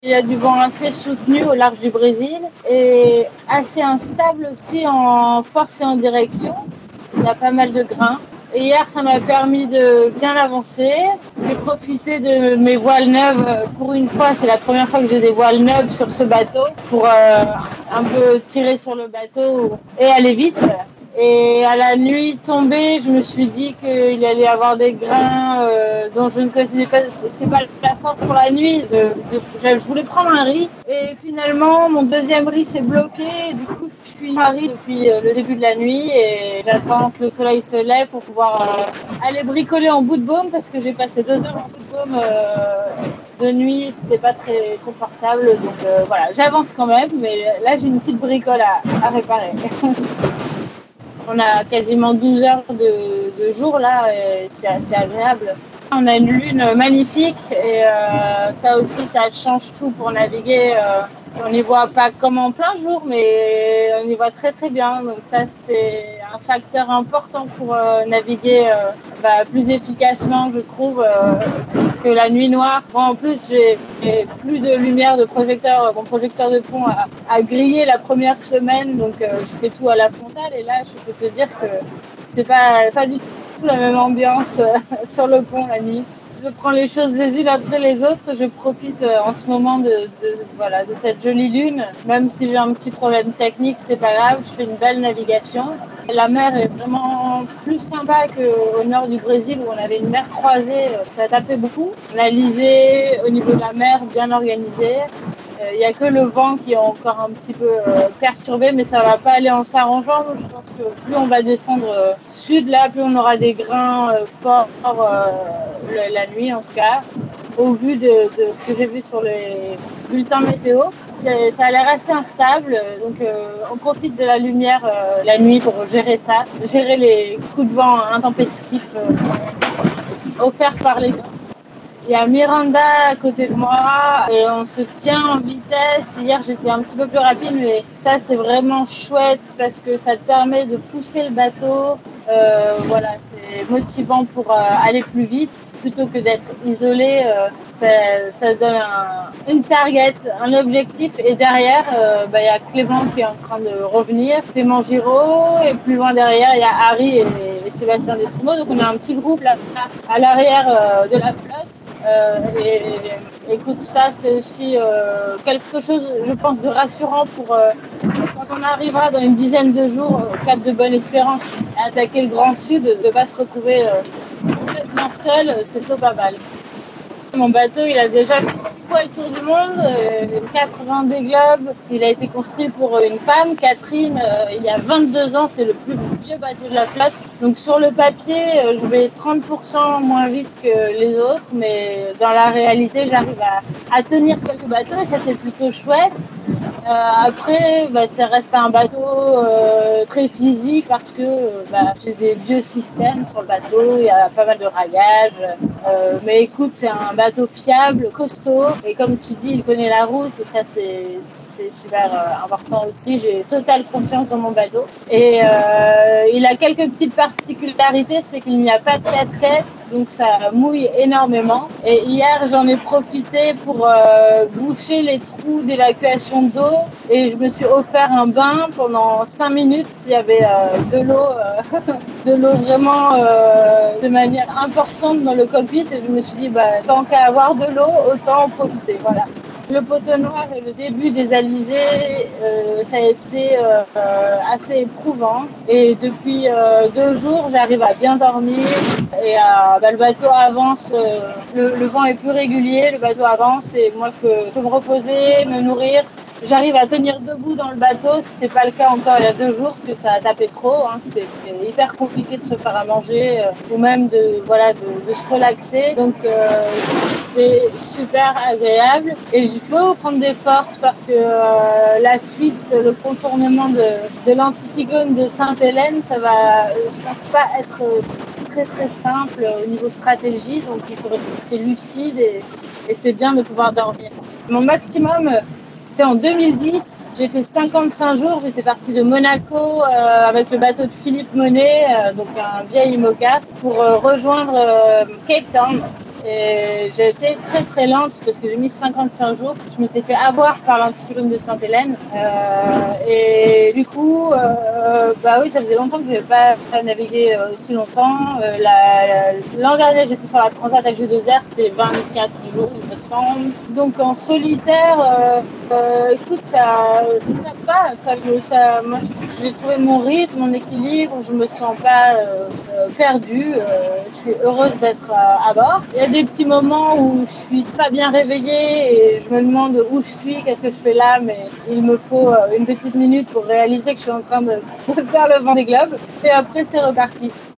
Il y a du vent assez soutenu au large du Brésil et assez instable aussi en force et en direction. Il y a pas mal de grains. Et hier, ça m'a permis de bien avancer. J'ai profité de mes voiles neuves. Pour une fois, c'est la première fois que j'ai des voiles neuves sur ce bateau pour un peu tirer sur le bateau et aller vite. Et à la nuit tombée, je me suis dit qu'il allait y avoir des grains dont je ne connaissais pas. C'est pas la force pour la nuit. Je voulais prendre un riz et finalement mon deuxième riz s'est bloqué. Et du coup, je suis à riz depuis le début de la nuit et j'attends que le soleil se lève pour pouvoir aller bricoler en bout de baume parce que j'ai passé 2 heures en bout de baume de nuit. C'était pas très confortable. Donc voilà, j'avance quand même, mais là j'ai une petite bricole à réparer. On a quasiment 12 heures de jour là, et c'est assez agréable. On a une lune magnifique et ça aussi, ça change tout pour naviguer. On n'y voit pas comme en plein jour, mais on y voit très très bien. Donc ça, c'est un facteur important pour naviguer plus efficacement, je trouve, que la nuit noire. Bon, en plus, j'ai plus de lumière de projecteur. Mon projecteur de pont a grillé la première semaine, donc je fais tout à la frontale. Et là, je peux te dire que c'est pas du tout la même ambiance sur le pont la nuit. Je prends les choses les unes après les autres. Je profite en ce moment de cette jolie lune. Même si j'ai un petit problème technique, c'est pas grave. Je fais une belle navigation. La mer est vraiment plus sympa qu'au nord du Brésil où on avait une mer croisée. Ça tapait beaucoup. L'Alizé au niveau de la mer bien organisée. Il n'y a que le vent qui est encore un petit peu perturbé, mais ça va pas aller en s'arrangeant. Je pense que plus on va descendre sud, là, plus on aura des grains forts la nuit, en tout cas. Au vu de ce que j'ai vu sur les bulletins météo, ça a l'air assez instable. Donc, on profite de la lumière la nuit pour gérer ça, gérer les coups de vent intempestifs offerts par les grains. Il y a Miranda à côté de moi et on se tient en vitesse. Hier, j'étais un petit peu plus rapide, mais ça, c'est vraiment chouette parce que ça te permet de pousser le bateau. C'est motivant pour aller plus vite plutôt que d'être isolé. Ça donne une target, un objectif. Et derrière, il y a Clément qui est en train de revenir, Clément Giraud, et plus loin derrière, il y a Harry et Sébastien Desimo. Donc on a un petit groupe là à l'arrière de la flotte. Et écoute, ça c'est aussi quelque chose, je pense, de rassurant pour quand on arrivera dans une dizaine de jours au cap de Bonne-Espérance à attaquer le Grand Sud, de ne pas se retrouver complètement seul, c'est plutôt pas mal. Mon bateau, il a déjà fait 6 fois le tour du monde, 80 globes. Il a été construit pour une femme, Catherine, il y a 22 ans, c'est le plus vieux bateau de la flotte. Donc sur le papier, je vais 30% moins vite que les autres, mais dans la réalité, j'arrive à tenir quelques bateaux et ça, c'est plutôt chouette. Après, ça reste un bateau très physique parce que j'ai des vieux systèmes sur le bateau, il y a pas mal de rayage. Mais écoute, c'est un bateau fiable, costaud, et comme tu dis, il connaît la route, et ça c'est super important aussi. J'ai totale confiance dans mon bateau. Et il a quelques petites particularités, c'est qu'il n'y a pas de casquette, donc ça mouille énormément. Et hier, j'en ai profité pour boucher les trous d'évacuation d'eau, et je me suis offert un bain pendant 5 minutes. Il y avait de l'eau vraiment de manière importante dans le cockpit, et je me suis dit tant qu'à avoir de l'eau, autant en profiter. Voilà. Le poteau noir et le début des alizés, ça a été assez éprouvant. Et depuis 2 jours, j'arrive à bien dormir. Et le bateau avance, le vent est plus régulier, le bateau avance. Et moi, je peux me reposer, me nourrir. J'arrive à tenir debout dans le bateau. C'était pas le cas encore il y a 2 jours parce que ça a tapé trop. C'était hyper compliqué de se faire à manger ou même de se relaxer. Donc c'est super agréable. Et il faut prendre des forces parce que la suite, le contournement de l'anticyclone de Sainte-Hélène, ça va, je pense pas être très très simple au niveau stratégie. Donc il faut rester lucide et c'est bien de pouvoir dormir. Mon maximum, c'était en 2010, j'ai fait 55 jours, j'étais partie de Monaco avec le bateau de Philippe Monet, donc un vieil IMOCA, pour rejoindre Cape Town. Et j'ai été très très lente parce que j'ai mis 55 jours. Je m'étais fait avoir par l'anticyclone de Sainte-Hélène. Et du coup, bah oui, ça faisait longtemps que je n'avais pas navigué aussi longtemps. L'an dernier, j'étais sur la Transat avec G2R, c'était 24 jours, il me semble. Donc en solitaire, écoute, ça va. Moi, j'ai trouvé mon rythme, mon équilibre. Je me sens pas perdue. Je suis heureuse d'être à bord. Il y a des petits moments où je suis pas bien réveillée et je me demande où je suis, qu'est-ce que je fais là, mais il me faut une petite minute pour réaliser que je suis en train de faire le Vendée Globe. Et après, c'est reparti.